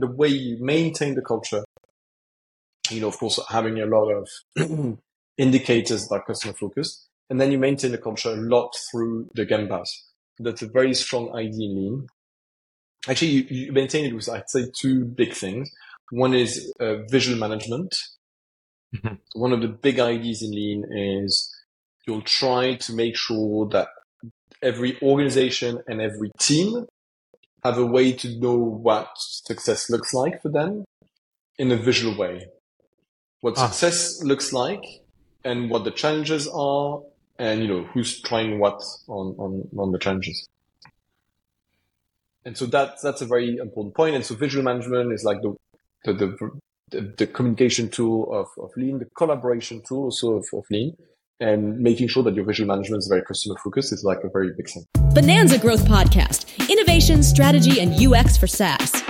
the way you maintain the culture, of course, having a lot of indicators that are customer focused, and then you maintain the culture a lot through the Gembas. That's a very strong idea in Lean. Actually, you maintain it with, I'd say, two big things. One is visual management. Mm-hmm. One of the big ideas in Lean is you'll try to make sure that every organization and every team have a way to know what success looks like for them in a visual way. What success looks like and what the challenges are, and who's trying what on the challenges. And so that's a very important point. And so visual management is like the communication tool of Lean, the collaboration tool also of Lean, and making sure that your visual management is very customer focused is like a very big thing. Bonanza Growth Podcast: Innovation, Strategy, and UX for SaaS.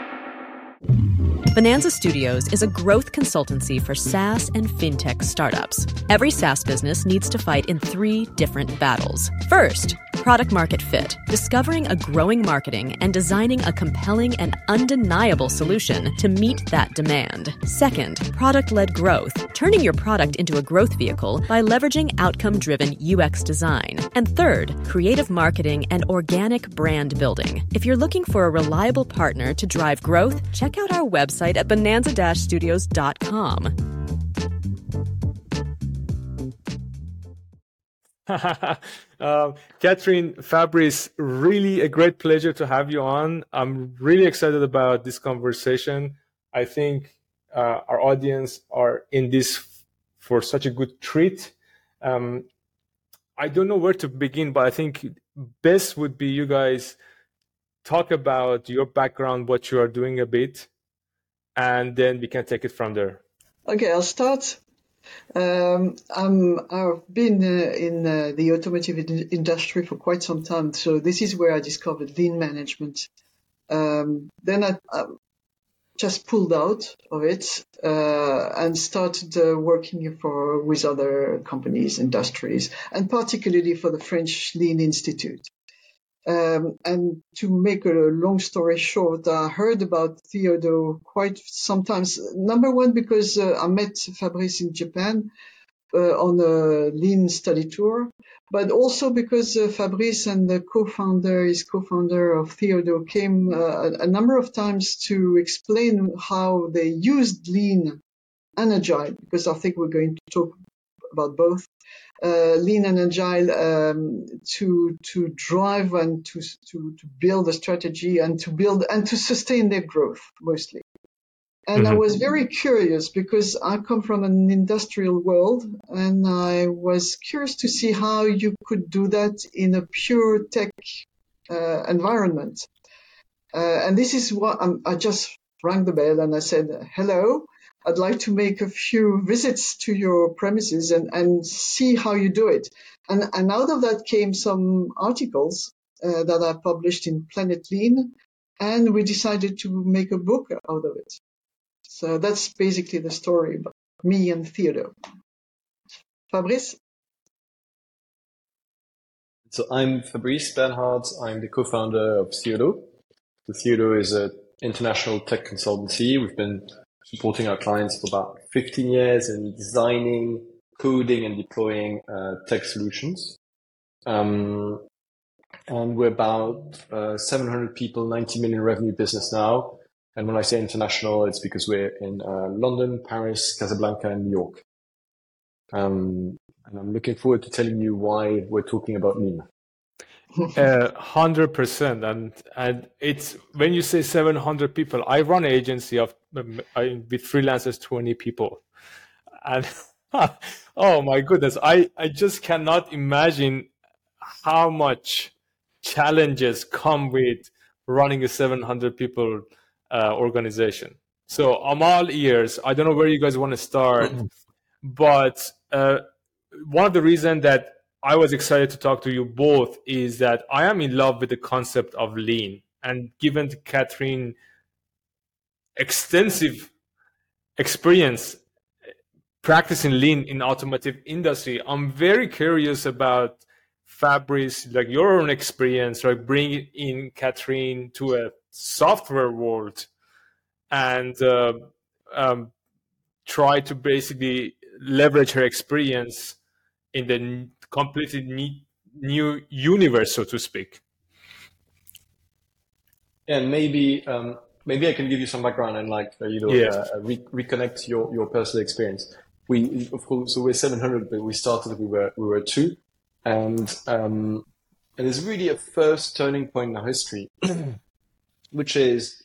Bonanza Studios is a growth consultancy for SaaS and fintech startups. Every SaaS business needs to fight in 3 different battles. First, product market fit, discovering a growing marketing and designing a compelling and undeniable solution to meet that demand. Second, product-led growth, turning your product into a growth vehicle by leveraging outcome-driven UX design. And third, creative marketing and organic brand building. If you're looking for a reliable partner to drive growth, check out our website at bonanza-studios.com. Catherine, Fabrice, really a great pleasure to have you on. I'm really excited about this conversation. I think our audience are in this for such a good treat. I don't know where to begin, but I think best would be you guys talk about your background, what you are doing a bit, and then we can take it from there. Okay, I'll start. I've been in the automotive industry for quite some time, so this is where I discovered lean management. Then I just pulled out of it and started working with other companies, industries, and particularly for the French Lean Institute. And to make a long story short, I heard about Theodore quite sometimes. Number one, because I met Fabrice in Japan on a Lean study tour, but also because Fabrice and his co-founder of Theodore came a number of times to explain how they used Lean and Agile, because I think we're going to talk about both. Lean and Agile to drive and to build a strategy and to sustain their growth mostly. And I was very curious because I come from an industrial world, and I was curious to see how you could do that in a pure tech environment. And this is what I just rang the bell and I said, hello. I'd like to make a few visits to your premises and see how you do it. And out of that came some articles that I published in Planet Lean, and we decided to make a book out of it. So that's basically the story about me and Theodore. Fabrice? So I'm Fabrice Bernhard. I'm the co-founder of Theodore. So Theodore is an international tech consultancy. We've been supporting our clients for about 15 years in designing, coding, and deploying tech solutions. And we're about 700 people, 90 million revenue business now. And when I say international, it's because we're in London, Paris, Casablanca, and New York. And I'm looking forward to telling you why we're talking about Lean. 100%. And it's when you say 700 people, I run an agency with freelancers, 20 people. And oh my goodness, I just cannot imagine how much challenges come with running a 700 people organization. So I'm all ears. I don't know where you guys want to start, but one of the reasons that I was excited to talk to you both is that I am in love with the concept of Lean. And given Catherine extensive experience practicing Lean in automotive industry, I'm very curious about Fabrice, like your own experience, like bringing in Catherine to a software world. and try to basically leverage her experience in the completely new universe, so to speak. And maybe I can give you some background and reconnect your personal experience. We, of course, so we're 700, but we started, we were 2, and there's really a first turning point in our history, which is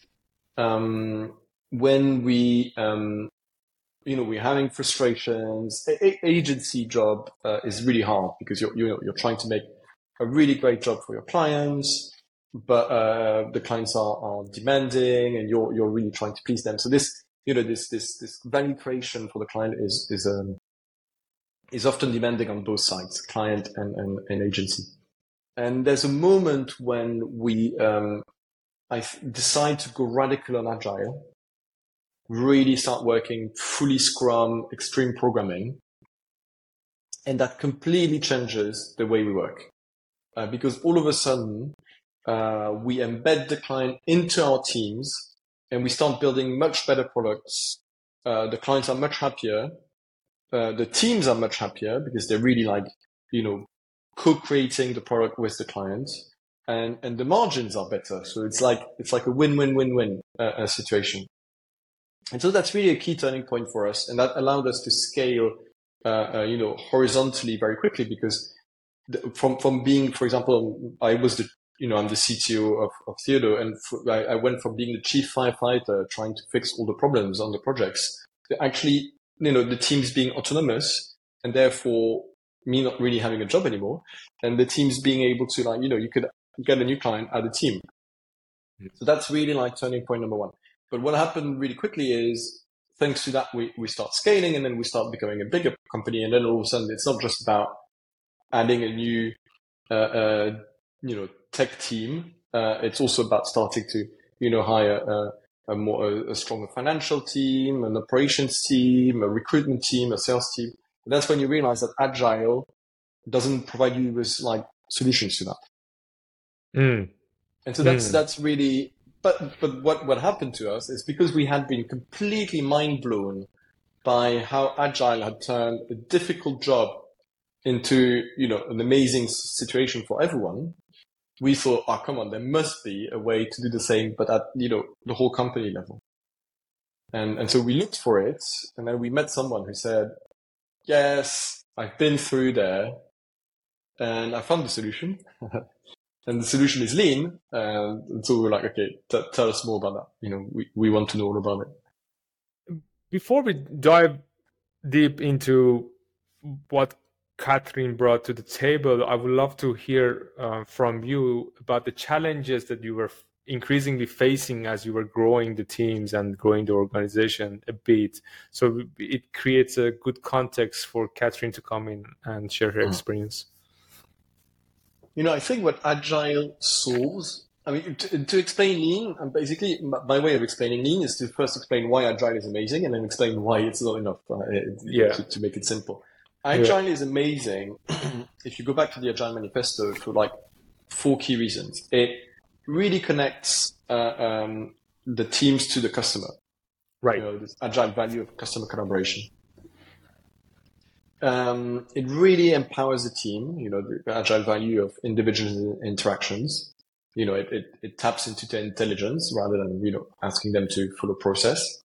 when we're having frustrations. Agency job is really hard because you're trying to make a really great job for your clients, but the clients are demanding, and you're really trying to please them. So this value creation for the client is often demanding on both sides, client and agency. And there's a moment when I decide to go radical on agile, really start working fully Scrum, extreme programming, and that completely changes the way we work, because all of a sudden we embed the client into our teams, and we start building much better products. The clients are much happier. The teams are much happier because they're really co-creating the product with the client, and the margins are better. So it's like a win-win-win-win situation. And so that's really a key turning point for us, and that allowed us to scale, horizontally very quickly, because from being, for example, I'm the CTO of Theodore, and I went from being the chief firefighter trying to fix all the problems on the projects to actually, the teams being autonomous, and therefore me not really having a job anymore, and the teams being able to you could get a new client at a team. So that's really turning point number 1. But what happened really quickly is, thanks to that, we start scaling, and then we start becoming a bigger company, and then all of a sudden it's not just about adding a new tech team. It's also about starting to hire a stronger financial team, an operations team, a recruitment team, a sales team. And that's when you realize that agile doesn't provide you with solutions to that. And so that's really, but what happened to us is, because we had been completely mind blown by how agile had turned a difficult job into an amazing situation for everyone. We thought, oh, come on, there must be a way to do the same, but at the whole company level. And so we looked for it, and then we met someone who said, yes, I've been through there, and I found the solution. And the solution is lean. And so we were like, okay, tell us more about that. We want to know all about it. Before we dive deep into what Catherine brought to the table, I would love to hear from you about the challenges that you were increasingly facing as you were growing the teams and growing the organization a bit. So it creates a good context for Catherine to come in and share her experience. I think what agile solves, to explain lean, and basically my way of explaining lean is to first explain why agile is amazing, and then explain why it's not enough to make it simple. Agile is amazing if you go back to the Agile Manifesto for 4 key reasons. It really connects the teams to the customer. Right. This agile value of customer collaboration. It really empowers the team, the agile value of individual interactions. It taps into their intelligence rather than, asking them to follow process.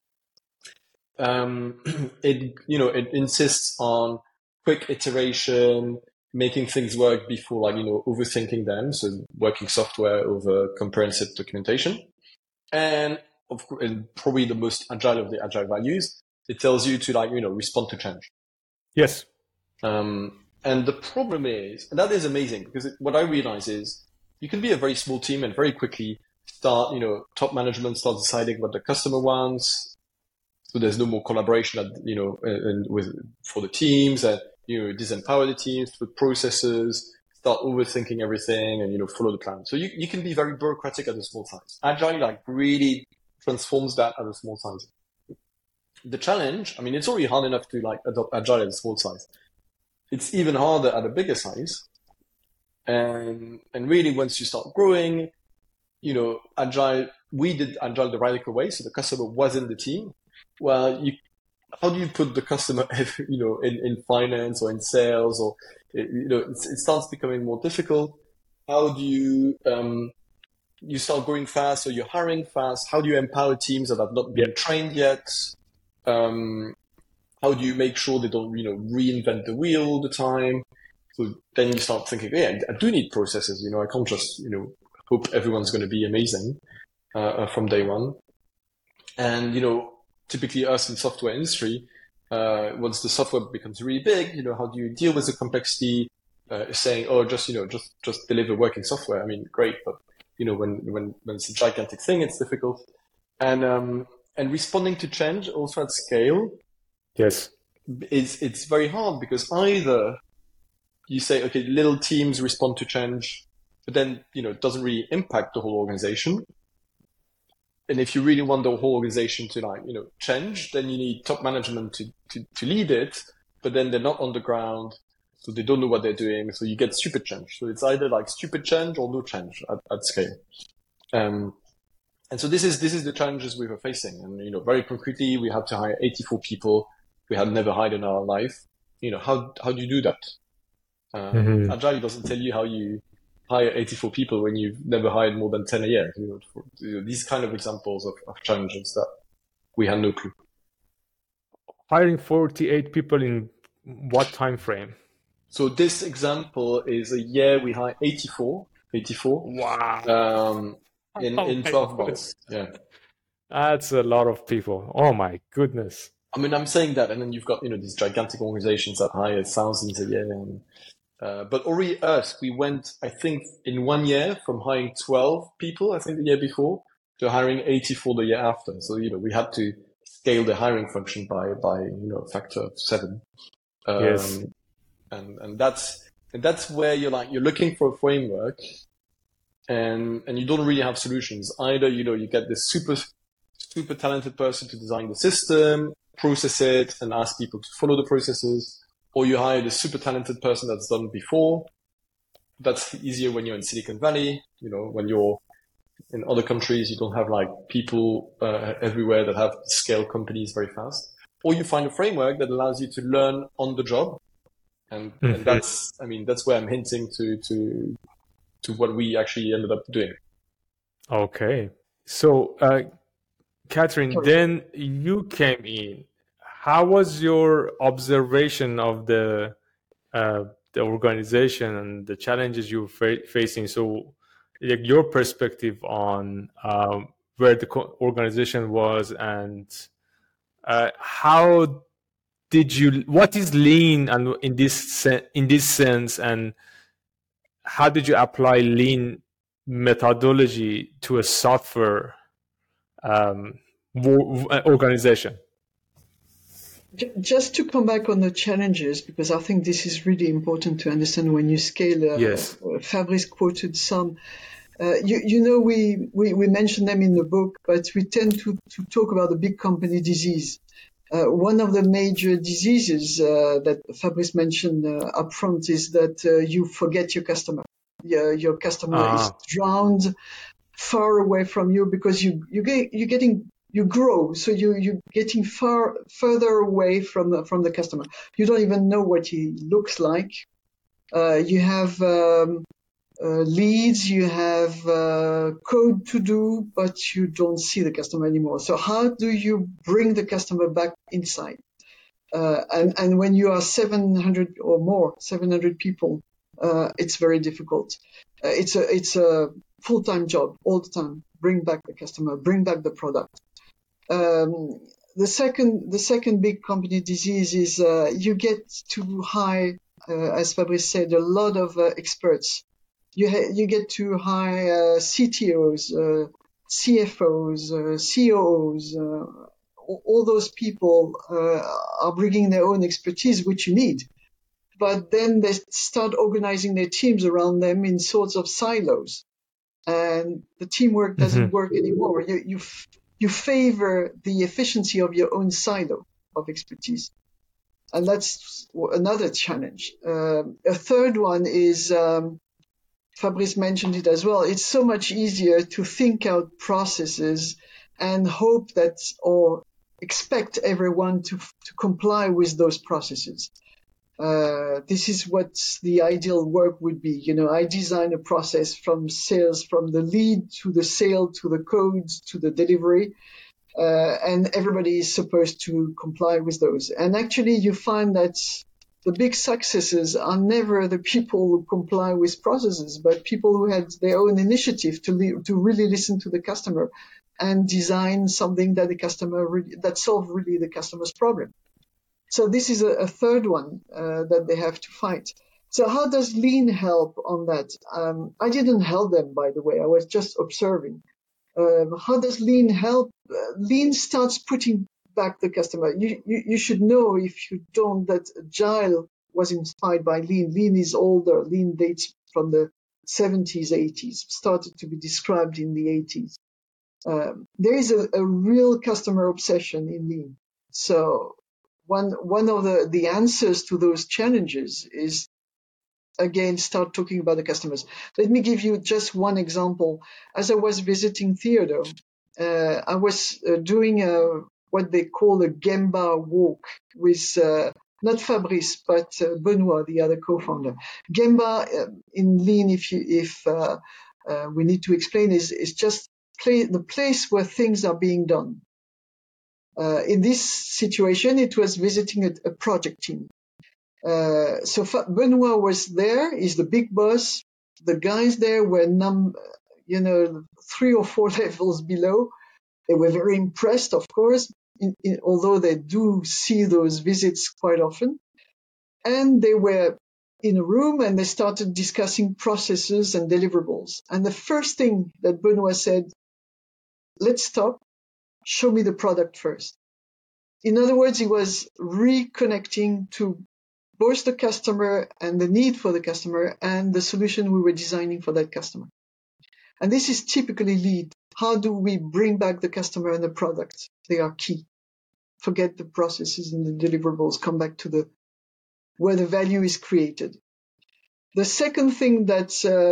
It insists on quick iteration, making things work before overthinking them. So working software over comprehensive documentation. And of course, and probably the most agile of the agile values, it tells you to respond to change. Yes. And the problem is, and that is amazing, because what I realize is you can be a very small team and very quickly start, top management start deciding what the customer wants. So there's no more collaboration, for the teams, and disempower the teams with processes, start overthinking everything, and follow the plan. So you can be very bureaucratic at a small size. Agile really transforms that at a small size. The challenge, it's already hard enough to adopt agile at a small size. It's even harder at a bigger size. And really, once you start growing, agile we did Agile the radical way, so the customer was in the team. Well, how do you put the customer, in finance or in sales, or it starts becoming more difficult. How do you start growing fast, so you're hiring fast? How do you empower teams that have not been trained yet? How do you make sure they don't, reinvent the wheel all the time? So then you start thinking, I do need processes. I can't just, hope everyone's going to be amazing from day one. And, typically us in software industry, once the software becomes really big, how do you deal with the complexity? Saying, just deliver working software. I mean, great, but when it's a gigantic thing, it's difficult. And responding to change also at scale. Yes. It's very hard, because either you say, okay, little teams respond to change, but then, it doesn't really impact the whole organization. And if you really want the whole organization to change, then you need top management to lead it, but then they're not on the ground. So they don't know what they're doing. So you get stupid change. So it's either like stupid change or no change at scale. And so this is the challenges we were facing. And, very concretely, we had to hire 84 people we had never hired in our life. How do you do that? Agile doesn't tell you how you hire 84 people when you've never hired more than 10 a year. These kind of examples of challenges that we had no clue. Hiring 48 people in what time frame? So this example is a year we hired 84. Wow. In 12 months. Yeah. That's a lot of people. Oh my goodness. I mean, I'm saying that, and then you've got, these gigantic organizations that hire thousands a year. And, but already us, we went, I think, in 1 year from hiring 12 people, I think the year before, to hiring 84 the year after. So, we had to scale the hiring function by a factor of 7. Yes. And that's where you're looking for a framework, and you don't really have solutions. Either, you get this super talented person to design the system, process it, and ask people to follow the processes, or you hire the super talented person that's done before. That's easier when you're in Silicon Valley. When you're in other countries, you don't have people everywhere that have scale companies very fast. Or you find a framework that allows you to learn on the job. And that's where I'm hinting to what we actually ended up doing. Okay. So, Catherine, then you came in. How was your observation of the organization and the challenges you were facing? So, your perspective on where the organization was, and what is lean, and in this sense, and how did you apply lean methodology to a software organization? Just to come back on the challenges, because I think this is really important to understand when you scale. Yes. Fabrice quoted some. We mentioned them in the book, but we tend to talk about the big company disease. One of the major diseases that Fabrice mentioned up front is that you forget your customer. Your customer is drowned far away from you, because you grow, so you're getting further away from the customer. You don't even know what he looks like. You have leads, you have code to do, but you don't see the customer anymore. So how do you bring the customer back inside? And when you are 700 or more, 700 people, it's very difficult. It's a full-time job all the time. Bring back the customer, bring back the product. The second big company disease is you get to hire, as Fabrice said, a lot of experts. You get to hire CTOs, CFOs, COOs. All those people are bringing their own expertise, which you need. But then they start organizing their teams around them in sorts of silos, and the teamwork doesn't work anymore. You favor the efficiency of your own silo of expertise, and that's another challenge. A third one is Fabrice mentioned it as well. It's so much easier to think out processes and hope that or expect everyone to comply with those processes. This is what the ideal work would be. I design a process from sales, from the lead to the sale, to the codes, to the delivery, and everybody is supposed to comply with those. And actually, you find that the big successes are never the people who comply with processes, but people who had their own initiative to really listen to the customer and design something that that solve really the customer's problem. So this is a third one that they have to fight. So how does Lean help on that? I didn't help them, by the way. I was just observing. How does Lean help? Lean starts putting back the customer. You should know, if you don't, that Agile was inspired by Lean. Lean is older. Lean dates from the 70s, 80s, started to be described in the 80s. There is a real customer obsession in Lean. So one of the answers to those challenges is, again, start talking about the customers. Let me give you just one example. As I was visiting Theodore, I was doing what they call a Gemba walk with not Fabrice, but Benoit, the other co-founder. Gemba in Lean, if we need to explain, is just the place where things are being done. In this situation, it was visiting a project team. So Benoit was there, he's the big boss. The guys there were 3 or 4 levels below. They were very impressed, of course, although they do see those visits quite often. And they were in a room and they started discussing processes and deliverables. And the first thing that Benoit said, let's stop, show me the product first. In other words, he was reconnecting to both the customer and the need for the customer and the solution we were designing for that customer. And this is typically Lean. How do we bring back the customer and the product? They are key. Forget the processes and the deliverables. Come back to where the value is created. The second thing that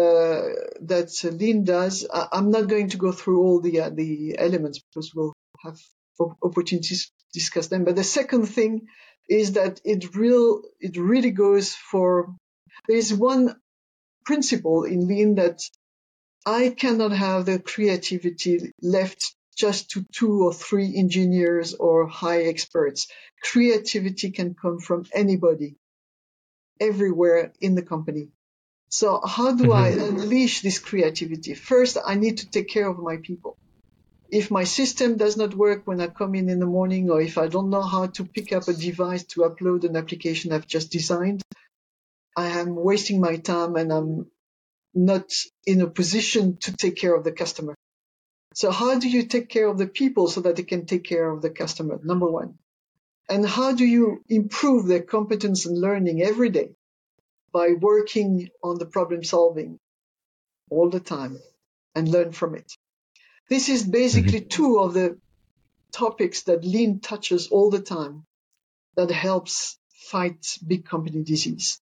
Lean does, I'm not going to go through all the elements because we'll have opportunities to discuss them. But the second thing is that it really goes for. There is one principle in Lean that I cannot have the creativity left just to 2 or 3 engineers or high experts. Creativity can come from anybody, everywhere in the company. So how do I unleash this creativity? First, I need to take care of my people. If my system does not work when I come in the morning, or if I don't know how to pick up a device to upload an application I've just designed, I am wasting my time and I'm not in a position to take care of the customer. So how do you take care of the people so that they can take care of the customer? Number one. And how do you improve their competence and learning every day? By working on the problem solving all the time and learn from it. This is basically 2 of the topics that Lean touches all the time that helps fight big company disease.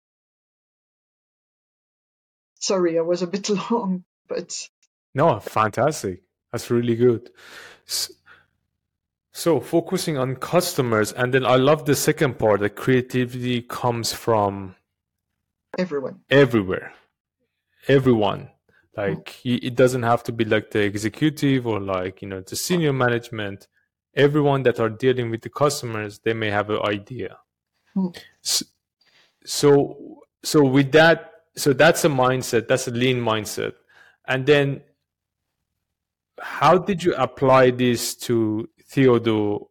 Sorry, I was a bit long, but... No, fantastic. That's really good. So focusing on customers, and then I love the second part, that creativity comes from... Everywhere. Everyone. Like, it doesn't have to be like the executive or like, the senior management. Everyone that are dealing with the customers, they may have an idea. So with that, so that's a mindset, that's a Lean mindset. And then how did you apply this to Theodore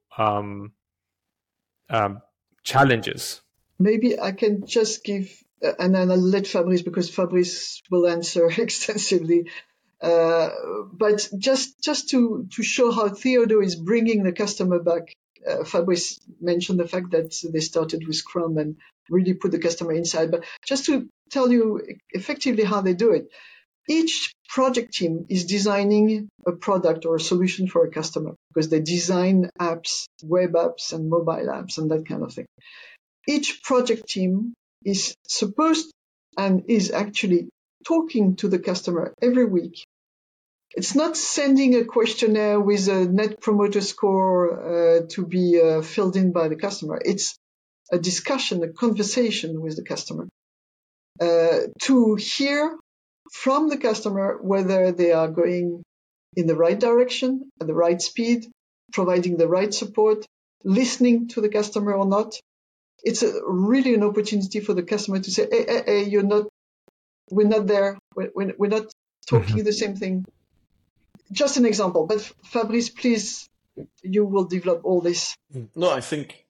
challenges? Maybe I can just give, and then I'll let Fabrice, because Fabrice will answer extensively. But just to show how Theodore is bringing the customer back, Fabrice mentioned the fact that they started with Scrum and really put the customer inside. But just to tell you effectively how they do it, each project team is designing a product or a solution for a customer because they design apps, web apps and mobile apps and that kind of thing. Each project team is supposed and is actually talking to the customer every week. It's not sending a questionnaire with a net promoter score to be filled in by the customer. It's a discussion, a conversation with the customer to hear from the customer whether they are going in the right direction, at the right speed, providing the right support, listening to the customer or not. It's really an opportunity for the customer to say, hey, we're not there. We're not talking the same thing. Just an example, but Fabrice, please, you will develop all this. No, I think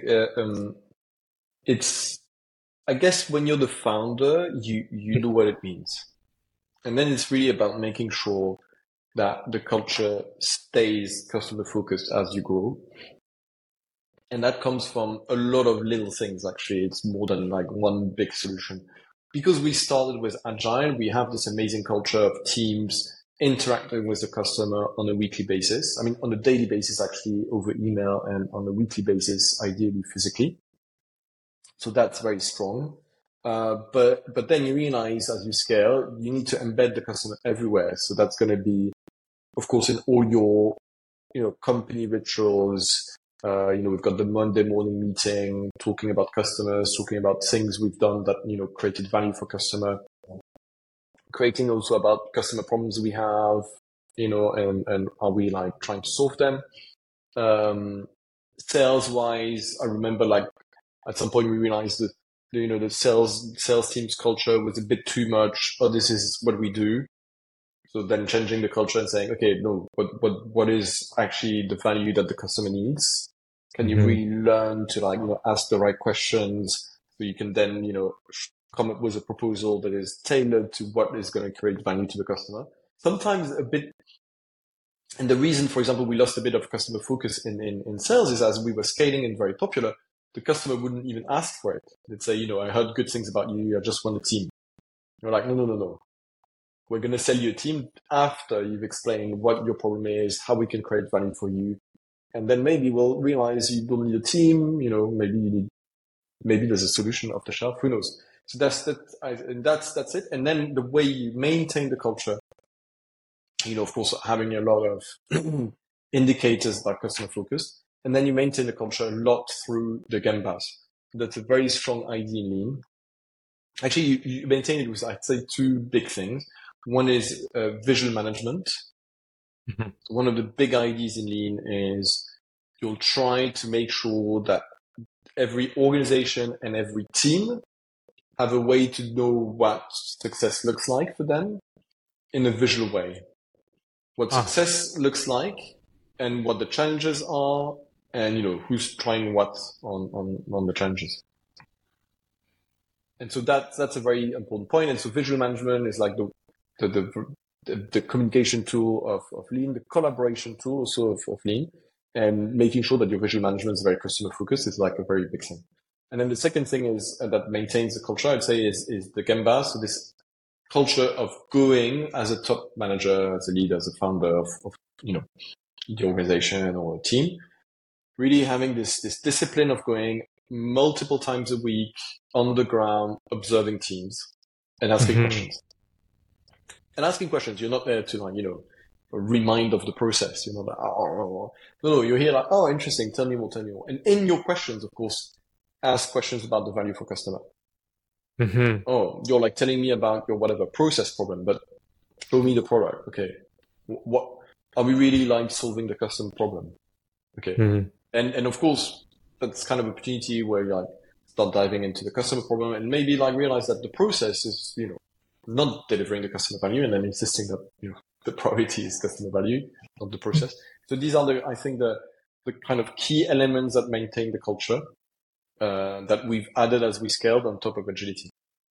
it's, I guess when you're the founder, you know what it means. And then it's really about making sure that the culture stays customer focused as you grow. And that comes from a lot of little things, actually. It's more than like one big solution. Because we started with Agile, we have this amazing culture of teams interacting with the customer on a weekly basis. I mean, on a daily basis, actually, over email, and on a weekly basis, ideally physically. So that's very strong. But then you realize as you scale, you need to embed the customer everywhere. So that's going to be, of course, in all your, company rituals. We've got the Monday morning meeting, talking about customers, talking about things we've done that, created value for customer, creating also about customer problems we have, and are we like trying to solve them? Sales wise, I remember like at some point we realized that, the sales team's culture was a bit too much. Oh, this is what we do. So then changing the culture and saying, okay, no, what is actually the value that the customer needs? Can you really learn to ask the right questions so you can then, come up with a proposal that is tailored to what is going to create value to the customer? Sometimes a bit, and the reason, for example, we lost a bit of customer focus in sales is as we were scaling and very popular, the customer wouldn't even ask for it. They'd say, I heard good things about you. I just want a team. You're like, no. We're going to sell you a team after you've explained what your problem is, how we can create value for you. And then maybe we'll realize you don't need a team. Maybe there's a solution off the shelf. Who knows? So that's it. And then the way you maintain the culture, of course, having a lot of indicators that are customer focused. And then you maintain the culture a lot through the Gembas. That's a very strong idea in Lean. Actually, you maintain it with, I'd say, two big things. One is visual management. Mm-hmm. One of the big ideas in Lean is you'll try to make sure that every organization and every team have a way to know what success looks like for them in a visual way. What success looks like and what the challenges are, and who's trying what on the challenges. And so that's a very important point. And so visual management is like the communication tool of Lean, the collaboration tool also of Lean, and making sure that your visual management is very customer focused is like a very big thing. And then the second thing is that maintains the culture, I'd say, is the Gemba. So this culture of going as a top manager, as a leader, as a founder of the organization or a team, really having this discipline of going multiple times a week on the ground, observing teams and asking questions. And asking questions, you're not there to remind of the process. You're not like, no, you're here like, oh, interesting, tell me more. And in your questions, of course, ask questions about the value for customer. Mm-hmm. Oh, you're like telling me about your whatever process problem, but show me the product. Okay. What are we really like solving the customer problem? Okay. Mm-hmm. And of course, that's kind of an opportunity where you like start diving into the customer problem and maybe like realize that the process is, not delivering the customer value, and then insisting that, the priority is customer value, not the process. So these are I think the kind of key elements that maintain the culture, that we've added as we scaled on top of agility.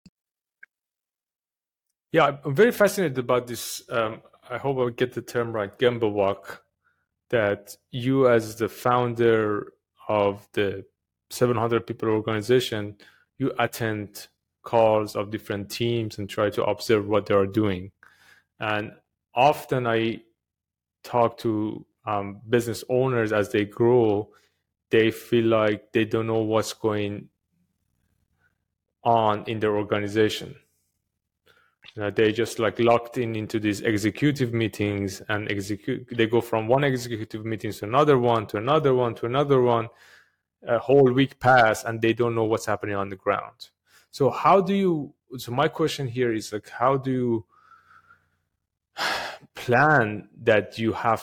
Yeah, I'm very fascinated about this. I hope I get the term right, Gemba walk, that you as the founder of the 700 people organization, you attend calls of different teams and try to observe what they are doing. And often I talk to business owners as they grow, they feel like they don't know what's going on in their organization. They just like locked into these executive meetings and they go from one executive meeting to another one, to another one, to another one. A whole week pass and they don't know what's happening on the ground. So my question here is like, how do you plan that you have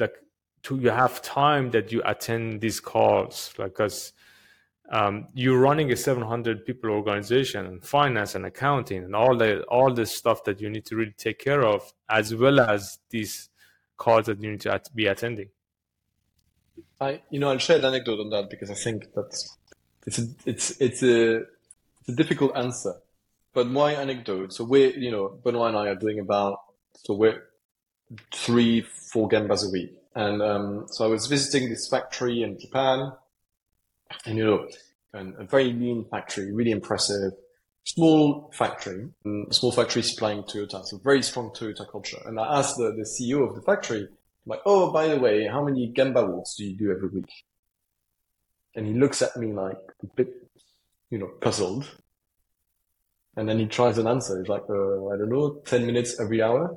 time that you attend these calls? Like, because you're running a 700 people organization, and finance and accounting and all the stuff that you need to really take care of, as well as these calls that you need to be attending. I'll share an anecdote on that because I think it's a difficult answer. But my anecdote, so Benoit and I are doing we're 3-4 Genbas a week. And so I was visiting this factory in Japan, and a very lean factory, really impressive, small factory supplying Toyota, so very strong Toyota culture. And I asked the CEO of the factory, like, oh, by the way, how many Genba walks do you do every week? And he looks at me like a bit, puzzled. And then he tries an answer. He's like, I don't know, 10 minutes every hour.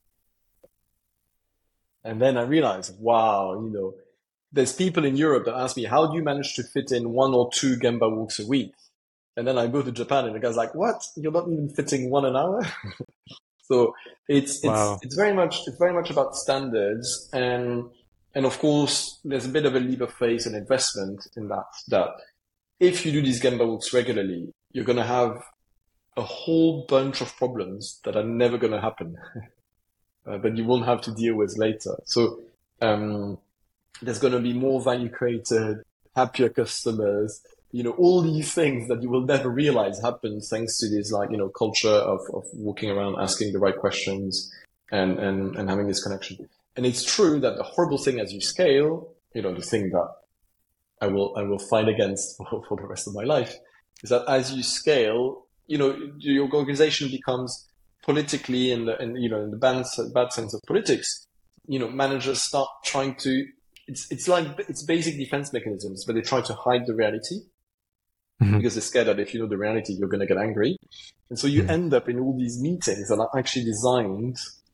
And then I realized, wow, there's people in Europe that ask me, how do you manage to fit in 1 or 2 Genba walks a week? And then I go to Japan and the guy's like, what? You're not even fitting 1 an hour? So it's very much about standards, and of course there's a bit of a leap of faith and investment in that if you do these Genba walks regularly, you're going to have a whole bunch of problems that are never going to happen, but you won't have to deal with later. So there's going to be more value created, happier customers, all these things that you will never realize happen thanks to this culture of walking around, asking the right questions and having this connection. And it's true that the horrible thing as you scale, the thing that I will fight against for the rest of my life, is that as you scale, your organization becomes politically in the bad sense of politics, managers start trying to, it's basic defense mechanisms, but they try to hide the reality. Mm-hmm. Because they're scared that if you know the reality, you're going to get angry. And so you end up in all these meetings that are actually designed,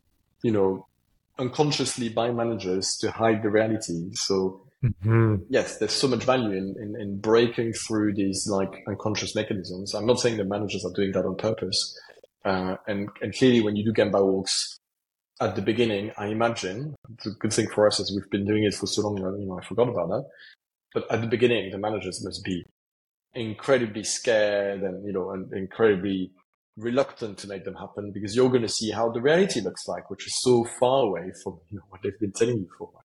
unconsciously by managers to hide the reality. So yes, there's so much value in breaking through these unconscious mechanisms. I'm not saying that managers are doing that on purpose. And clearly when you do Genba walks at the beginning, I imagine it's a good thing for us as we've been doing it for so long, I forgot about that. But at the beginning, the managers must be incredibly scared and incredibly reluctant to make them happen, because you're going to see how the reality looks like, which is so far away from what they've been telling you for.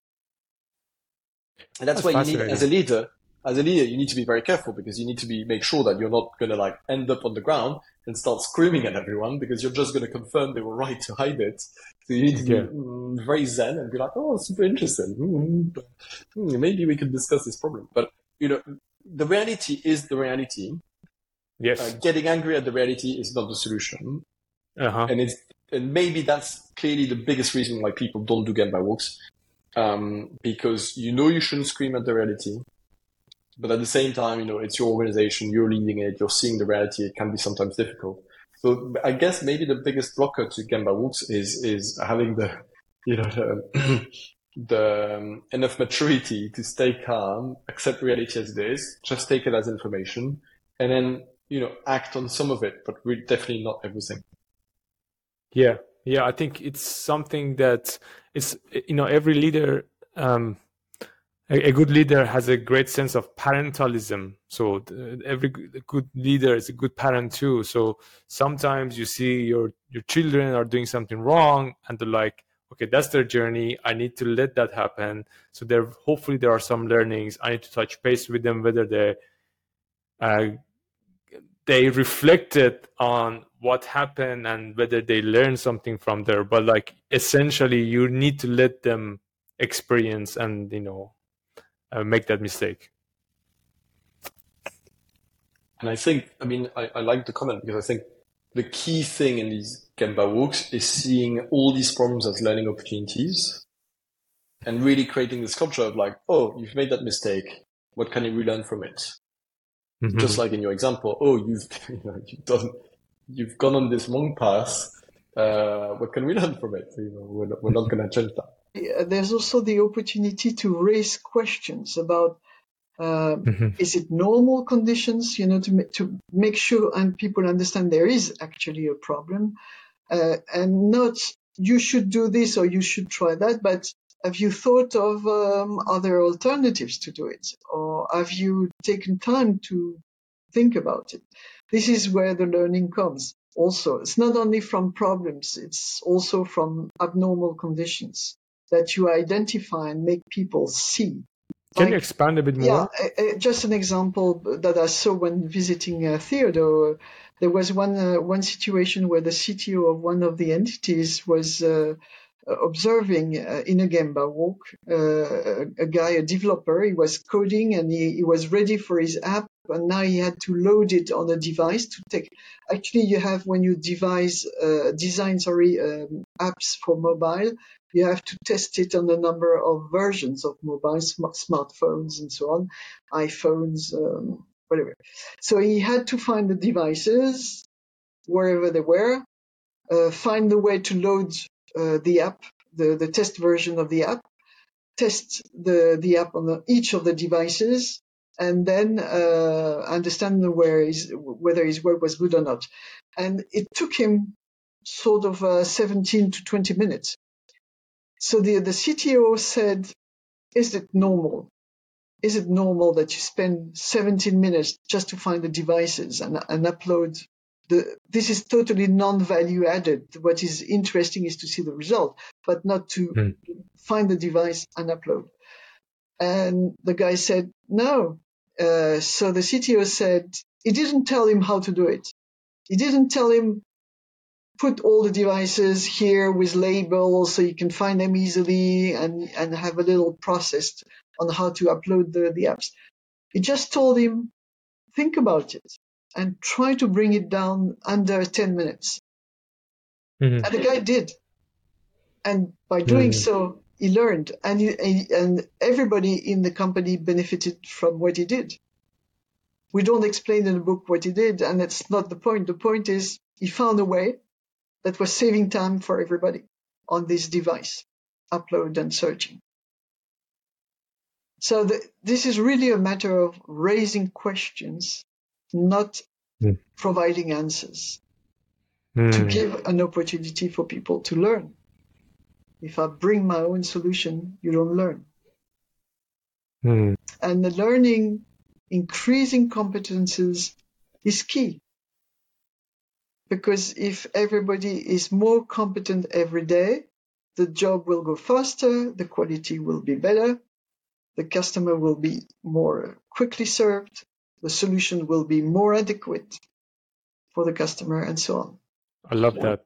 And that's why you need, as a leader, you need to be very careful, because you need to make sure that you're not going to end up on the ground and start screaming at everyone, because you're just going to confirm they were right to hide it. So you need to be very zen and be like, oh, super interesting. Maybe we can discuss this problem. But the reality is the reality. Yes. Getting angry at the reality is not the solution. Uh-huh. And maybe that's clearly the biggest reason why people don't do Genba walks. Because you shouldn't scream at the reality. But at the same time, it's your organization, you're leading it, you're seeing the reality, it can be sometimes difficult. So I guess maybe the biggest blocker to Genba walks is having the enough maturity to stay calm, accept reality as it is, just take it as information, and then act on some of it, but definitely not everything. Yeah, I think it's something that it's every leader, a good leader has a great sense of parentalism. So every good leader is a good parent too. So sometimes you see your children are doing something wrong, and they're like, okay, that's their journey. I need to let that happen. So hopefully there are some learnings. I need to touch base with them, whether they reflected on what happened and whether they learned something from there. But essentially, you need to let them experience and make that mistake. And I think, I like the comment, because I think the key thing in these Genba walks is seeing all these problems as learning opportunities and really creating this culture of oh, you've made that mistake. What can you relearn from it? Mm-hmm. Just like in your example, oh, you've gone on this long path what can we learn from it? We're not going to change that. There's also the opportunity to raise questions about is it normal conditions, to make sure and people understand there is actually a problem, and not you should do this or you should try that, but have you thought of other alternatives to do it, or have you taken time to think about it? This is where the learning comes. Also, it's not only from problems; it's also from abnormal conditions that you identify and make people see. Can you expand a bit more? Yeah, just an example that I saw when visiting Theodore. There was one situation where the CTO of one of the entities was observing in a Gemba walk a guy, a developer. He was coding and he was ready for his app, and now he had to load it on a device to take. Actually, you have when you design apps for mobile. You have to test it on a number of versions of mobile, smartphones and so on, iPhones, whatever. So he had to find the devices wherever they were, find the way to load the app, the test version of the app, test the app on each of the devices, and then understand whether his work was good or not. And it took him sort of 17 to 20 minutes. So the CTO said, is it normal? Is it normal that you spend 17 minutes just to find the devices and upload? This is totally non-value added. What is interesting is to see the result, but not to find the device and upload. And the guy said, no. So the CTO said, he didn't tell him how to do it. He didn't tell him, put all the devices here with labels so you can find them easily and have a little process on how to upload the apps. He just told him, think about it and try to bring it down under 10 minutes. And the guy did. And by doing so, he learned. And everybody in the company benefited from what he did. We don't explain in the book what he did, and that's not the point. The point is he found a way that was saving time for everybody on this device, upload and searching. So this is really a matter of raising questions, not providing answers, to give an opportunity for people to learn. If I bring my own solution, you don't learn. And the learning, increasing competences is key. Because if everybody is more competent every day, the job will go faster, the quality will be better, the customer will be more quickly served, the solution will be more adequate for the customer, and so on. I love that.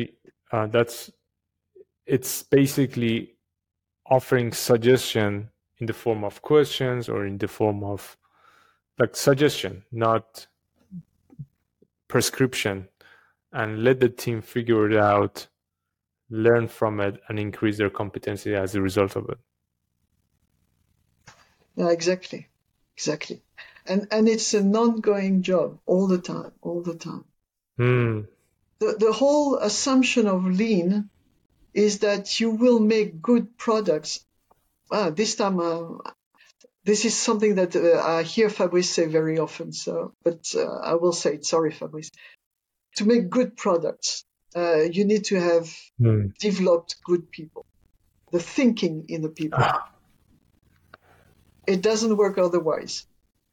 It's basically offering suggestion in the form of questions or in the form of like suggestion, not prescription, and let the team figure it out, learn from it, and increase their competency as a result of it. Yeah, exactly. And it's an ongoing job all the time. The whole assumption of lean is that you will make good products. This time, this is something that I hear Fabrice say very often. But I will say it. Sorry, Fabrice. To make good products, you need to have developed good people. The thinking in the people. It doesn't work otherwise.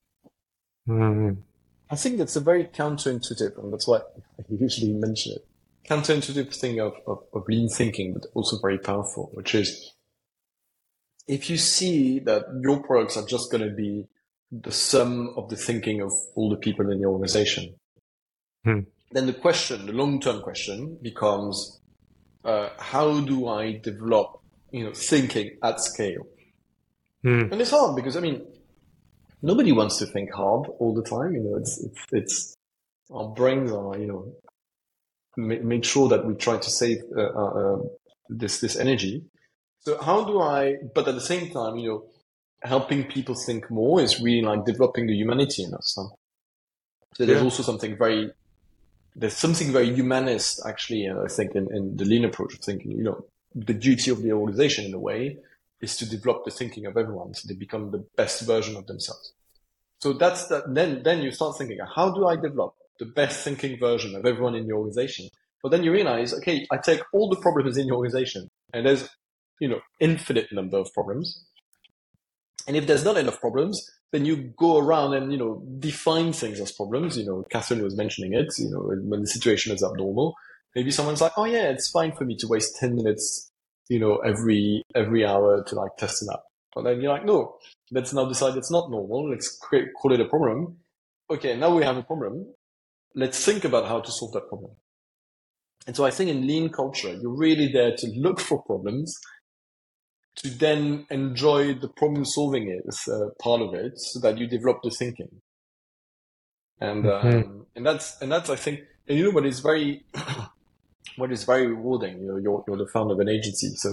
I think that's a very counterintuitive, and that's why I usually mention it. Counterintuitive thing of lean thinking, but also very powerful, which is if you see that your products are just going to be the sum of the thinking of all the people in the organization, then the long-term question becomes, how do I develop, thinking at scale? And it's hard because, nobody wants to think hard all the time. It's our brains are, make sure that we try to save this energy. So how do but at the same time, helping people think more is really like developing the humanity in us. Huh? So there's also something very, there's something very humanist, actually, I think, in the lean approach of thinking. You know, the duty of the organization, in a way, is to develop the thinking of everyone so they become the best version of themselves. So that's that. Then you start thinking, how do I develop the best thinking version of everyone in the organization? But then you realize, okay, I take all the problems in the organization, and there's, you know, infinite number of problems. And if there's not enough problems, then you go around and, you know, define things as problems. You know, Catherine was mentioning it, you know, when the situation is abnormal, maybe someone's like, oh yeah, it's fine for me to waste 10 minutes, you know, every hour to like test an app. But then you're like, no, let's now decide it's not normal. Let's call it a problem. Okay, now we have a problem. Let's think about how to solve that problem. And so I think in lean culture, you're really there to look for problems, to then enjoy the problem solving is part of it, so that you develop the thinking. And and that's I think, and you know what is very rewarding. You know, you're the founder of an agency, so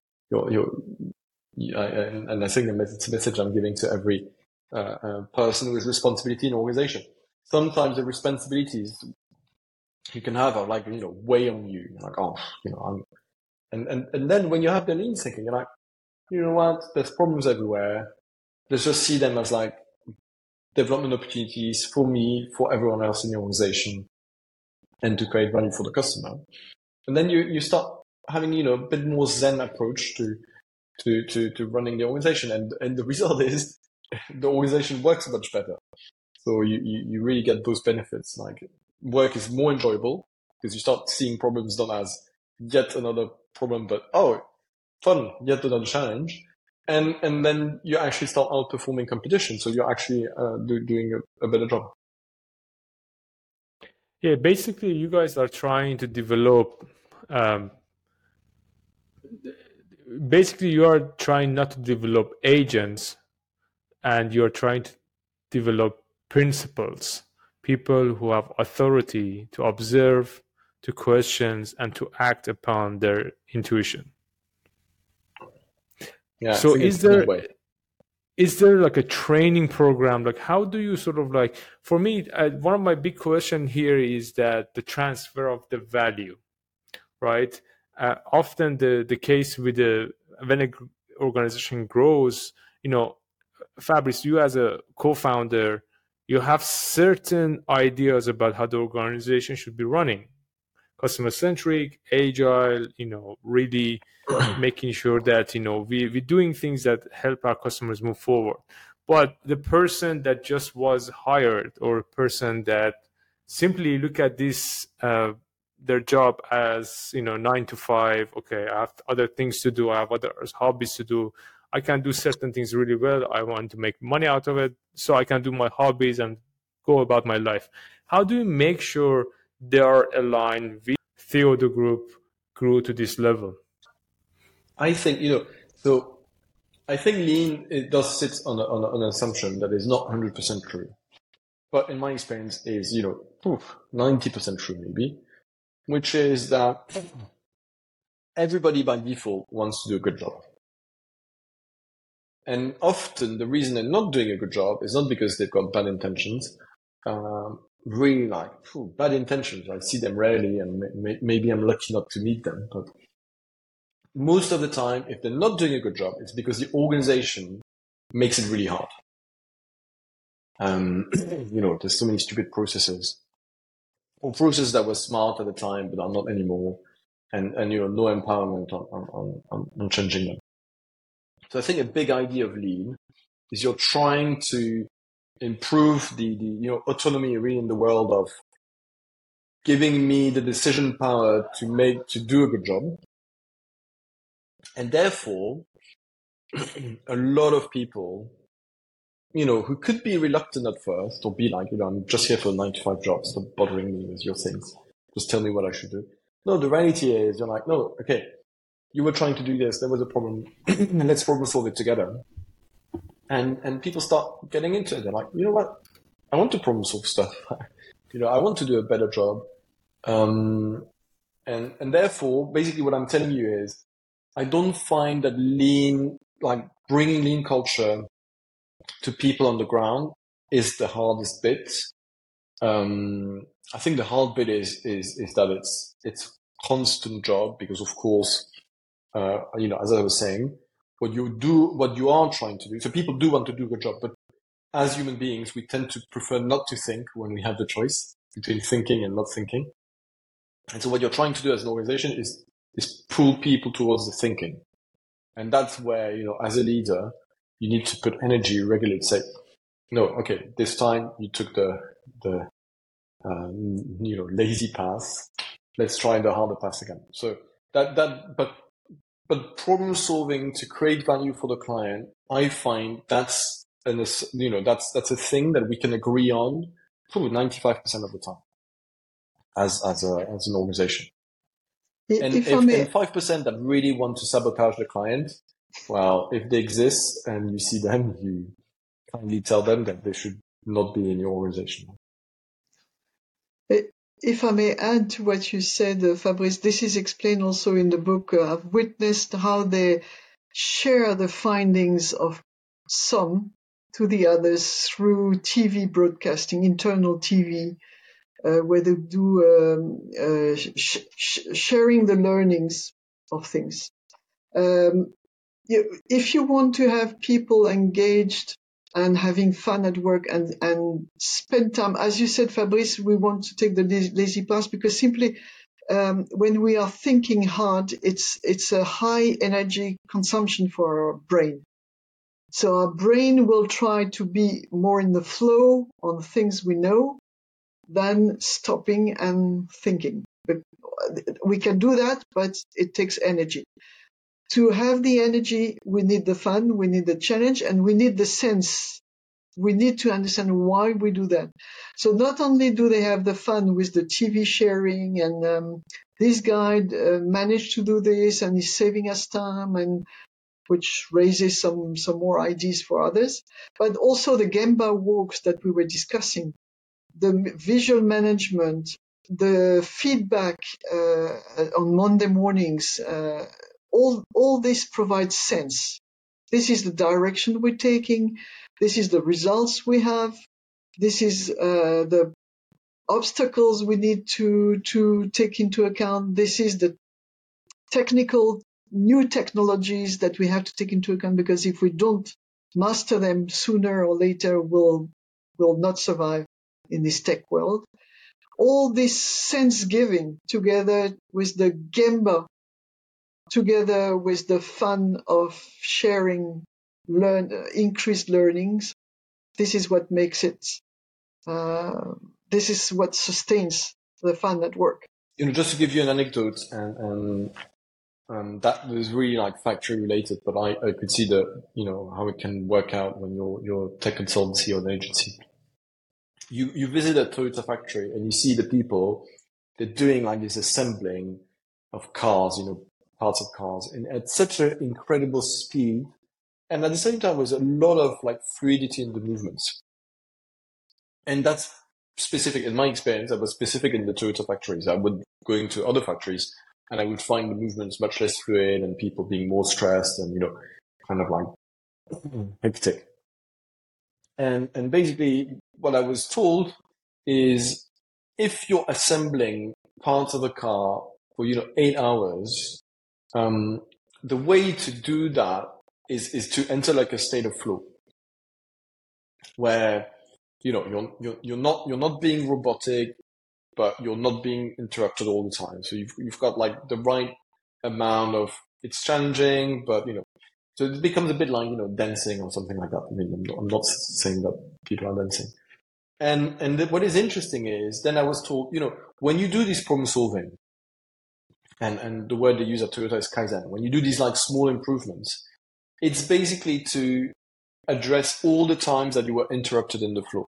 and I think it's a message I'm giving to every person with responsibility in an organization. Sometimes the responsibilities you can have are like, you know, weigh on you. You're like, oh, you know, and then when you have the lean thinking, you're like, you know what? There's problems everywhere. Let's just see them as like development opportunities for me, for everyone else in the organization, and to create value for the customer. And then you start having, you know, a bit more Zen approach to running the organization, and the result is the organization works much better. So you really get those benefits. Like, work is more enjoyable because you start seeing problems not as yet another problem, but fun, yet another challenge. And then you actually start outperforming competition. So you're actually doing a better job. Yeah, basically you guys are trying to develop, basically you are trying not to develop agents, and you're trying to develop principles, people who have authority to observe, to question, and to act upon their intuition. Yeah. So is there like a training program? Like, how do you sort of like, for me, one of my big questions here is that the transfer of the value, right? Often the case with when an organization grows, you know, Fabrice, you as a co-founder, you have certain ideas about how the organization should be running. Customer-centric, agile, you know, really making sure that, you know, we're doing things that help our customers move forward. But the person that just was hired, or a person that simply look at this, their job as, you know, 9 to 5, okay, I have other things to do, I have other hobbies to do, I can do certain things really well, I want to make money out of it, so I can do my hobbies and go about my life. How do you make sure they are aligned with Theo the Group grew to this level? I think, you know, so I think lean, it does sit on an assumption that is not 100% true. But in my experience is, you know, 90% true maybe, which is that everybody by default wants to do a good job. And often the reason they're not doing a good job is not because they've got bad intentions. Really like bad intentions. I see them rarely, and maybe I'm lucky not to meet them. But most of the time, if they're not doing a good job, it's because the organization makes it really hard. You know, there's so many stupid processes, or processes that were smart at the time but are not anymore, and you know, no empowerment on changing them. So I think a big idea of lean is you're trying to improve the you know, autonomy really in the world of giving me the decision power to do a good job. And therefore, a lot of people, you know, who could be reluctant at first, or be like, you know, I'm just here for a 9 to 5 job, stop bothering me with your things, just tell me what I should do. No, the reality is, you're like, no, okay, you were trying to do this, there was a problem, let's problem solve it together. And people start getting into it. They're like, you know what? I want to problem solve stuff. You know, I want to do a better job. And therefore, basically what I'm telling you is, I don't find that lean, like bringing lean culture to people on the ground, is the hardest bit. I think the hard bit is that it's constant job, because of course, as I was saying, what you are trying to do. So people do want to do a good job, but as human beings, we tend to prefer not to think when we have the choice between thinking and not thinking. And so what you're trying to do as an organization is pull people towards the thinking. And that's where, as a leader, you need to put energy, regulate, say, no, okay, this time you took the lazy path. Let's try the harder path again. So but problem solving to create value for the client, I find that's a thing that we can agree on probably 95% of the time as an organization. And if 5% that really want to sabotage the client, well, if they exist and you see them, you kindly tell them that they should not be in your organization. If I may add to what you said, Fabrice, this is explained also in the book. I've witnessed how they share the findings of some to the others through TV broadcasting, internal TV, where they do sharing the learnings of things. If you want to have people engaged and having fun at work and spend time, as you said, Fabrice, we want to take the lazy path because simply when we are thinking hard, it's a high energy consumption for our brain. So our brain will try to be more in the flow on things we know than stopping and thinking. But we can do that, but it takes energy. To have the energy, we need the fun, we need the challenge, and we need the sense. We need to understand why we do that. So not only do they have the fun with the TV sharing and this guy managed to do this and he's saving us time, and which raises some more ideas for others, but also the Gemba walks that we were discussing, the visual management, the feedback on Monday mornings, all this provides sense. This is the direction we're taking. This is the results we have. This is the obstacles we need to take into account. This is the technical new technologies that we have to take into account, because if we don't master them sooner or later, we'll not survive in this tech world. All this sense giving together with the Gemba, together with the fun of sharing, increased learnings, this is what makes it, this is what sustains the fun at work. Just to give you an anecdote, and that was really like factory related, but I could see how it can work out when you're tech consultancy or an agency. You visit a Toyota factory and you see the people, they're doing like this assembling of cars, parts of cars, and at such an incredible speed. And at the same time, there's a lot of like fluidity in the movements. And that's specific, in my experience, that was specific in the Toyota factories. I would go into other factories and I would find the movements much less fluid and people being more stressed and, kind of like hectic. And basically what I was told is if you're assembling parts of a car for, 8 hours, the way to do that is to enter like a state of flow where, you're not being robotic, but you're not being interrupted all the time. So you've got like the right amount of, it's challenging, but, so it becomes a bit like, dancing or something like that. I mean, I'm not saying that people are dancing. And what is interesting is then I was told, when you do this problem solving, and the word they use at Toyota is Kaizen, when you do these like small improvements, it's basically to address all the times that you were interrupted in the flow.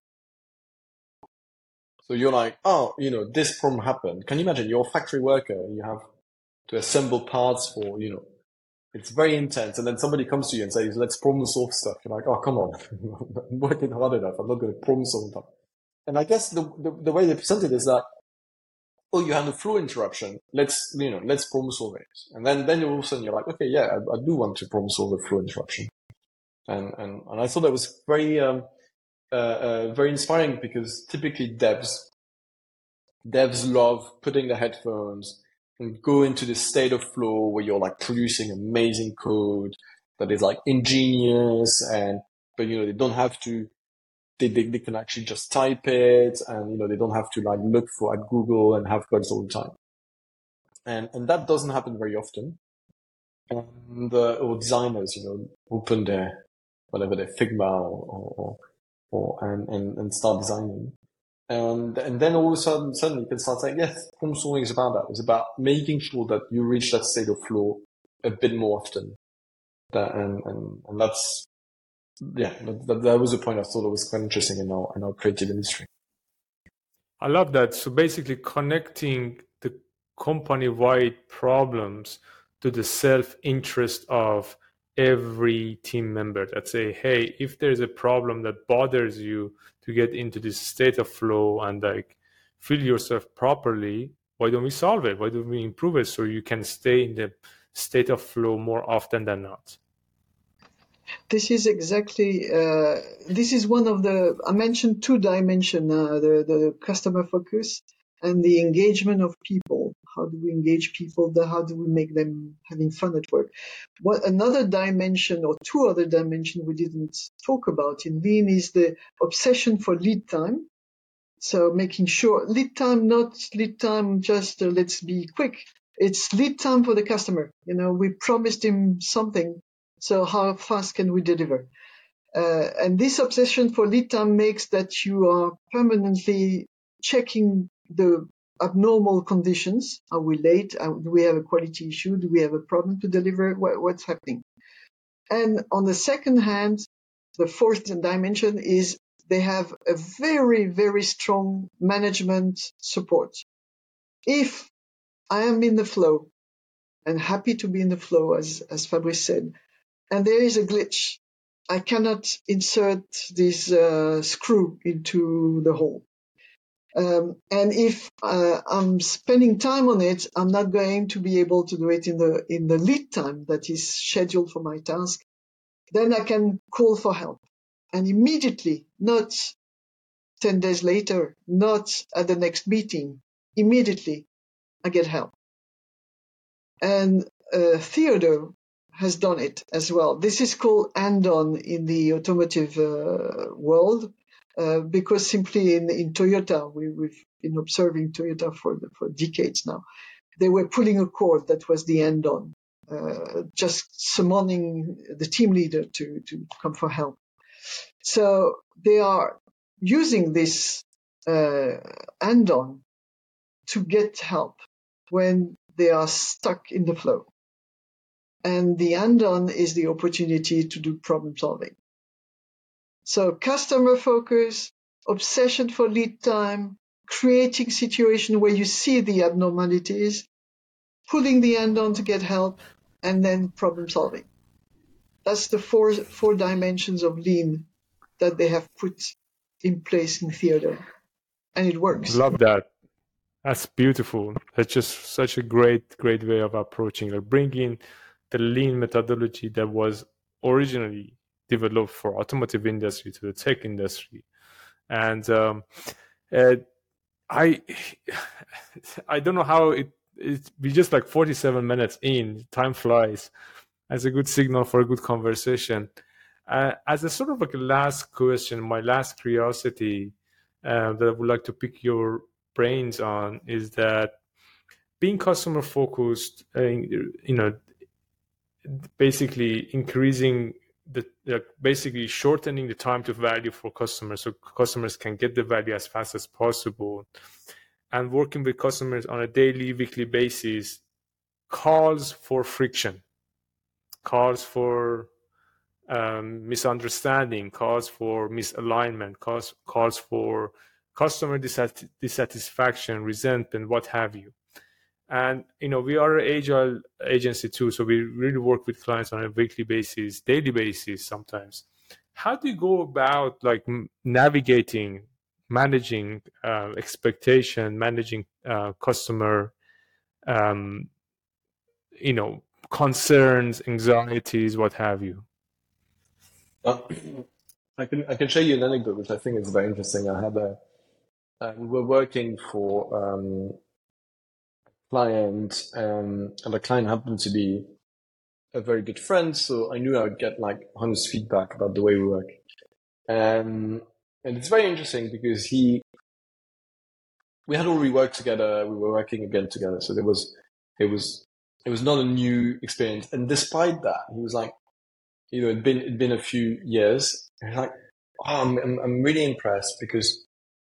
So you're like, this problem happened. Can you imagine you're a factory worker, you have to assemble parts for, it's very intense. And then somebody comes to you and says, let's problem solve stuff. You're like, oh, come on, I'm working hard enough. I'm not going to problem solve stuff. And I guess the way they present it is that, you have the flow interruption. Let's problem solve it. And then all of a sudden you're like, okay, yeah, I do want to problem solve the flow interruption. And I thought that was very, very inspiring, because typically devs, devs love putting the headphones and go into this state of flow where you're like producing amazing code that is like ingenious, but they don't have to, they can actually just type it, and they don't have to like look for at Google and have codes all the time. And that doesn't happen very often. And or designers, open their Figma and start designing. And then all of a sudden you can start saying, yes, problem solving is about that. It's about making sure that you reach that state of flow a bit more often. And that's, that was a point I thought was quite interesting in our creative industry. I love that. So basically connecting the company-wide problems to the self-interest of every team member that say, hey, if there's a problem that bothers you to get into this state of flow and like feel yourself properly, why don't we solve it? Why don't we improve it so you can stay in the state of flow more often than not? This is exactly, this is one of I mentioned 2 dimensions, the customer focus and the engagement of people. How do we engage people? How do we make them having fun at work? Another dimension, or 2 other dimensions we didn't talk about in Lean, is the obsession for lead time. So making sure lead time, not lead time just let's be quick. It's lead time for the customer. We promised him something, so how fast can we deliver? And this obsession for lead time makes that you are permanently checking the abnormal conditions. Are we late? Do we have a quality issue? Do we have a problem to deliver? What's happening? And on the second hand, the 4th dimension is they have a very, very strong management support. If I am in the flow and happy to be in the flow, as Fabrice said, and there is a glitch, I cannot insert this screw into the hole. And if I'm spending time on it, I'm not going to be able to do it in the lead time that is scheduled for my task. Then I can call for help. And immediately, not 10 days later, not at the next meeting, immediately I get help. And Theodore has done it as well. This is called hand-on in the automotive world. Because simply in Toyota, we've been observing Toyota for decades now. They were pulling a cord that was the hand-on, just summoning the team leader to come for help. So they are using this hand-on to get help when they are stuck in the flow. And the hand-on is the opportunity to do problem solving. So customer focus, obsession for lead time, creating situation where you see the abnormalities, pulling the hand on to get help, and then problem solving. That's the four dimensions of Lean that they have put in place in Theodore. And it works. Love that. That's beautiful. That's just such a great way of approaching or bringing the Lean methodology that was originally developed for automotive industry to the tech industry. And I don't know how we just like 47 minutes in, time flies. As a good signal for a good conversation. As a sort of like a last question, my last curiosity that I would like to pick your brains on is that being customer focused, basically increasing basically shortening the time to value for customers so customers can get the value as fast as possible, and working with customers on a daily, weekly basis calls for friction, calls for misunderstanding, calls for misalignment, calls for customer dissatisfaction, resentment, what have you. And, we are an agile agency too, so we really work with clients on a weekly basis, daily basis sometimes. How do you go about like navigating, managing expectation, managing customer, concerns, anxieties, what have you? I can share you an anecdote, which I think is very interesting. I had we were working for client, and the client happened to be a very good friend, so I knew I would get like honest feedback about the way we work. And it's very interesting because we had already worked together, we were working again together, so it was not a new experience. And despite that, he was like, it'd been a few years, and he's like, oh, I'm really impressed because,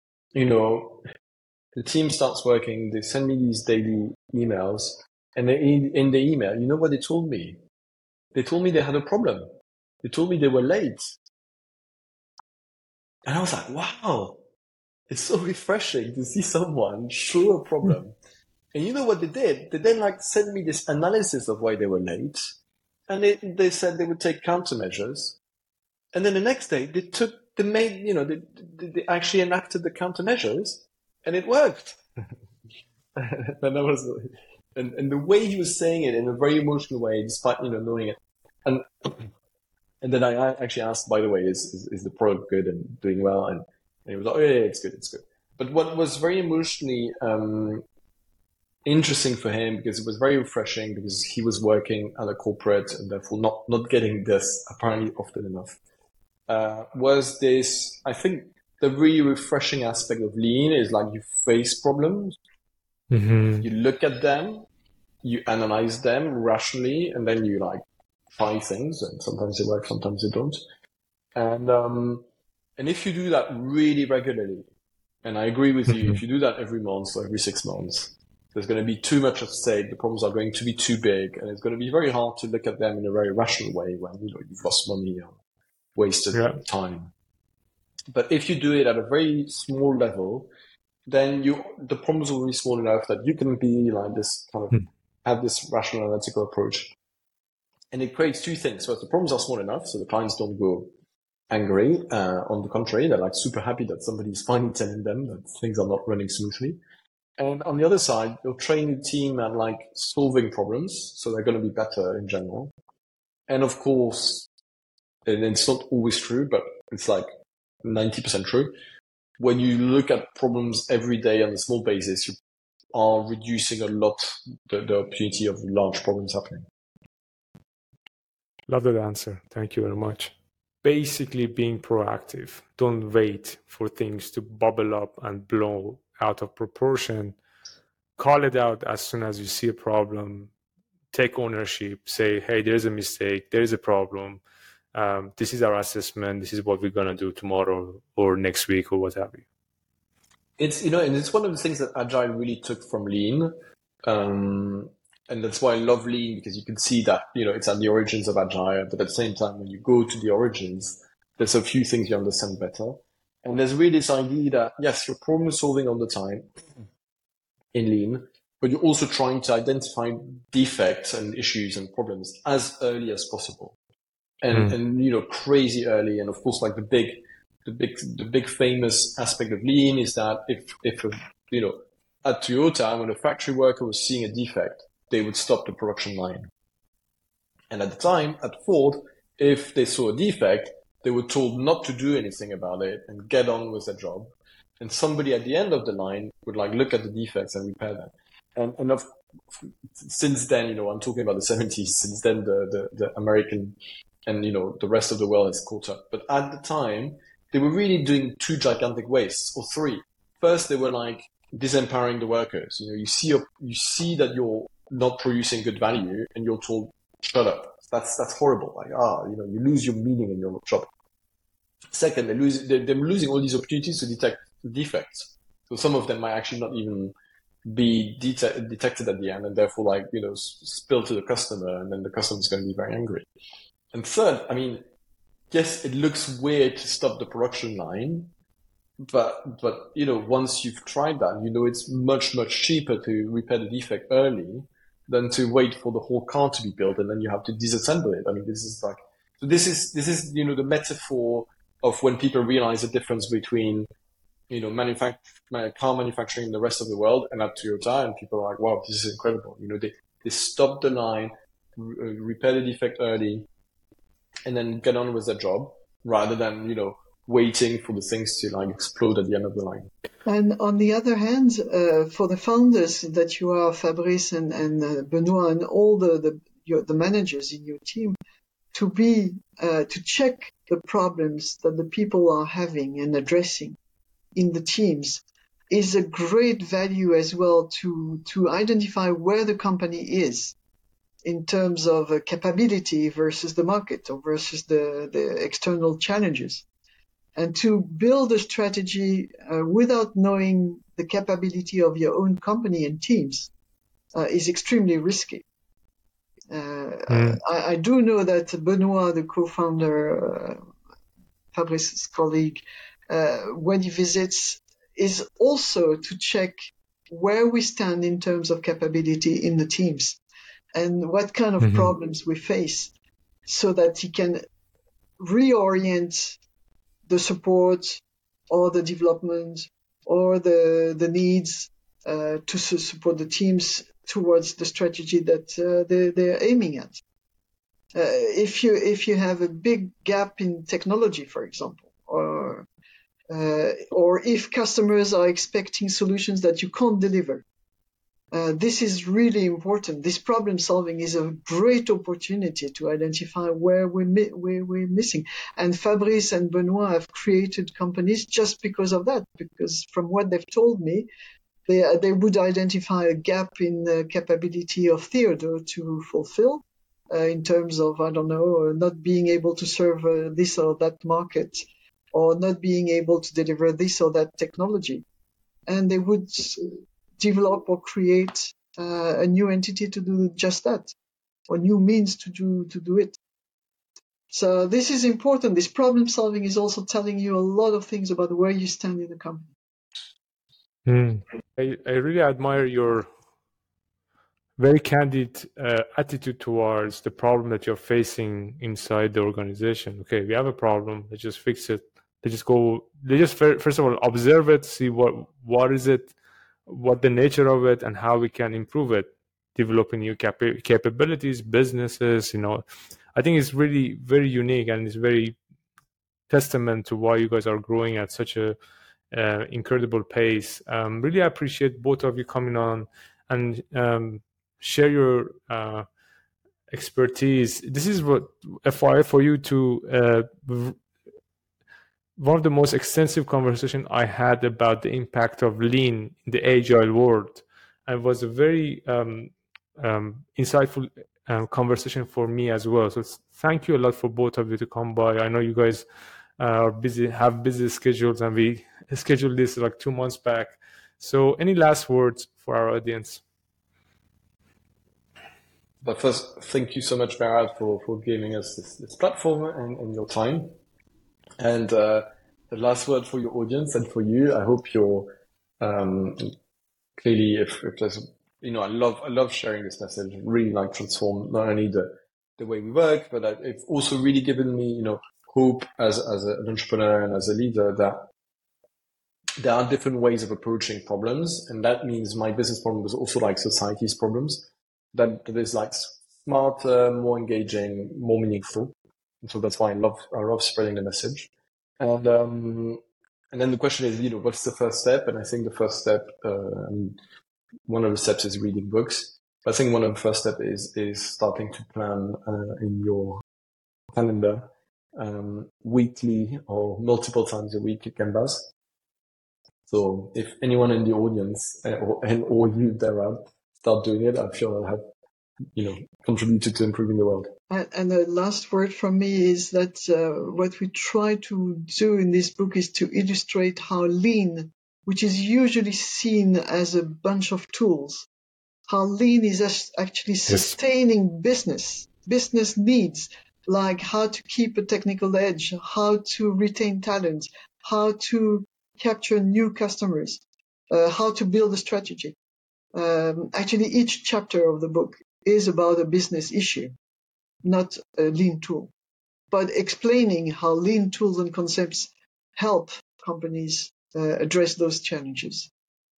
the team starts working, they send me these daily emails, and in the email, you know what they told me? They told me they had a problem. They told me they were late. And I was like, wow, it's so refreshing to see someone show a problem. And you know what they did? They then sent me this analysis of why they were late. And they said they would take countermeasures. And then the next day they actually enacted the countermeasures and it worked. And the way he was saying it in a very emotional way, despite, knowing it. And then I actually asked, by the way, is the product good and doing well? And he was like, oh yeah, it's good. But what was very emotionally interesting for him, because it was very refreshing, because he was working at a corporate and therefore not getting this apparently often enough, was this, I think the really refreshing aspect of Lean is you face problems, you look at them, you analyze them rationally, and then you try things, and sometimes they work, sometimes they don't. And if you do that really regularly, and I agree with you, if you do that every month or every 6 months, there's going to be too much at stake. The problems are going to be too big, and it's going to be very hard to look at them in a very rational way when you've lost money or wasted time. But if you do it at a very small level, then the problems will be small enough that you can be this kind of have this rational analytical approach. And it creates two things. So if the problems are small enough, so the clients don't go angry. On the contrary, they're super happy that somebody's finally telling them that things are not running smoothly. And on the other side, you'll train your team at solving problems, so they're going to be better in general. And of course, and it's not always true, but it's 90% true. When you look at problems every day on a small basis, you are reducing a lot the opportunity of large problems happening. Love that answer. Thank you very much. Basically being proactive. Don't wait for things to bubble up and blow out of proportion. Call it out as soon as you see a problem. Take ownership. Say, hey, there's a mistake. There is a problem. This is our assessment. This is what we're going to do tomorrow or next week or what have you. It's, and it's one of the things that Agile really took from Lean. And that's why I love Lean, because you can see that, it's at the origins of Agile, but at the same time, when you go to the origins, there's a few things you understand better. And there's really this idea that, yes, you're problem solving all the time in Lean, but you're also trying to identify defects and issues and problems as early as possible. And crazy early. And of course, the big famous aspect of Lean is that if at Toyota, when a factory worker was seeing a defect, they would stop the production line. And at the time, at Ford, if they saw a defect, they were told not to do anything about it and get on with their job. And somebody at the end of the line would look at the defects and repair them. And since then, I'm talking about the 70s, since then the American and, the rest of the world has caught up. But at the time, they were really doing two gigantic wastes, or three. First, they were disempowering the workers. You see that you're not producing good value and you're told, shut up. That's horrible. You lose your meaning in your job. Second, they're losing all these opportunities to detect defects. So some of them might actually not even be detected at the end, and therefore spill to the customer, and then the customer is going to be very angry. And third, yes, it looks weird to stop the production line, but once you've tried that, it's much, much cheaper to repair the defect early than to wait for the whole car to be built and then you have to disassemble it. This is the metaphor of when people realize the difference between car manufacturing in the rest of the world and at Toyota, and people are like, wow, this is incredible. They stop the line, repair the defect early, and then get on with their job, rather than waiting for the things to like explode at the end of the line. And on the other hand, for the founders that you are, Fabrice and Benoit, and all the managers in your team, to check the problems that the people are having and addressing in the teams is a great value as well to identify where the company is in terms of capability versus the market or versus the external challenges. And to build a strategy without knowing the capability of your own company and teams is extremely risky. I do know that Benoit, the co-founder, Fabrice's colleague, when he visits, is also to check where we stand in terms of capability in the teams and what kind of problems we face, so that he can reorient the support or the development or the needs to support the teams towards the strategy that they're aiming at. If you have a big gap in technology, for example, or if customers are expecting solutions that you can't deliver, this is really important. This problem solving is a great opportunity to identify where we're missing. And Fabrice and Benoit have created companies just because of that, because from what they've told me, they would identify a gap in the capability of Theodore to fulfill in terms of, I don't know, not being able to serve this or that market, or not being able to deliver this or that technology. And they would develop or create a new entity to do just that, or new means to do it. So this is important. This problem solving is also telling you a lot of things about where you stand in the company. I really admire your very candid attitude towards the problem that you're facing inside the organization. Okay, we have a problem. Let's just fix it. Let's just first of all observe it, see what is it, what the nature of it, and how we can improve it, developing new capabilities, businesses. I think it's really very unique, and it's very testament to why you guys are growing at such a incredible pace. Really appreciate both of you coming on and share your expertise. This is what FYI for you to one of the most extensive conversation I had about the impact of lean in the agile world, and it was a very insightful conversation for me as well. So thank you a lot for both of you to come by. I know you guys are busy, have busy schedules, and we scheduled this like 2 months back. So any last words for our audience? But first, thank you so much, Behrad, for giving us this platform and your time. And the last word for your audience and for you, I hope you're clearly, if there's, I love sharing this message. Really like transform not only the way we work, but it's also really given me, hope as an entrepreneur and as a leader that there are different ways of approaching problems, and that means my business problem is also like society's problems. That is like smarter, more engaging, more meaningful. And so that's why I love spreading the message. And then the question is, what's the first step? And I think the first step, one of the steps is reading books. But I think one of the first steps is starting to plan in your calendar weekly or multiple times a week Kanbas. So if anyone in the audience or you, Behrad, start doing it, I'm sure I'll have contributed to improving the world. And the last word from me is that what we try to do in this book is to illustrate how lean, which is usually seen as a bunch of tools, how lean is actually sustaining business needs, like how to keep a technical edge, how to retain talent, how to capture new customers, how to build a strategy. Actually, each chapter of the book is about a business issue, not a lean tool, but explaining how lean tools and concepts help companies address those challenges.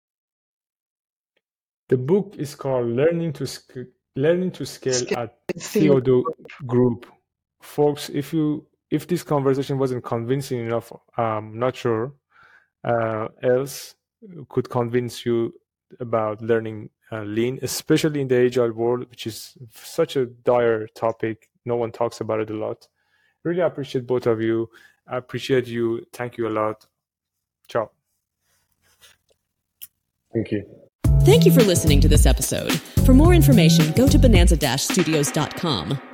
The book is called Learning to Scale at Theodore Group. Folks, if you if this conversation wasn't convincing enough, not sure else could convince you about learning Lean, especially in the agile world, which is such a dire topic. No one talks about it a lot. Really appreciate both of you. I appreciate you. Thank you a lot. Ciao. Thank you. Thank you for listening to this episode. For more information, go to bonanza-studios.com.